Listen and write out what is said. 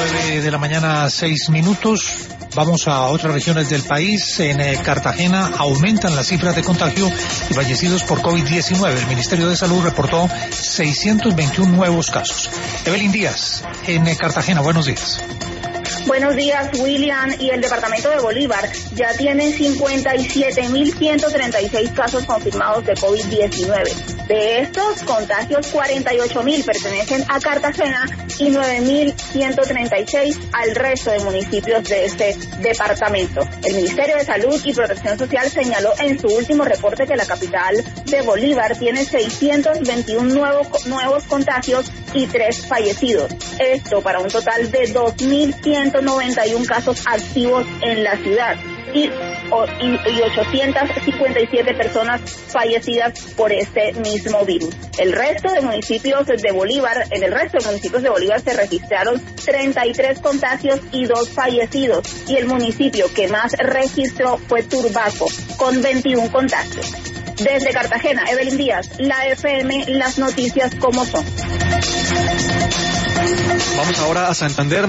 9:06 a.m. Vamos a otras regiones del país. En Cartagena aumentan las cifras de contagio y fallecidos por COVID-19. El Ministerio de Salud reportó 621 nuevos casos. Evelyn Díaz, en Cartagena, buenos días. Buenos días, William. Y el departamento de Bolívar ya tiene 57.136 casos confirmados de COVID-19. De estos contagios, 48.000 pertenecen a Cartagena y 9.136 al resto de municipios de este departamento. El Ministerio de Salud y Protección Social señaló en su último reporte que la capital de Bolívar tiene 621 nuevos contagios y 3 fallecidos. Esto para un total de 2.191 casos activos en la ciudad y 857 personas fallecidas por este mismo virus. En el resto de municipios de Bolívar se registraron 33 contagios y 2 fallecidos, y el municipio que más registró fue Turbaco, con 21 contagios. Desde Cartagena, Evelyn Díaz, la FM, las noticias como son. Vamos ahora a Santander.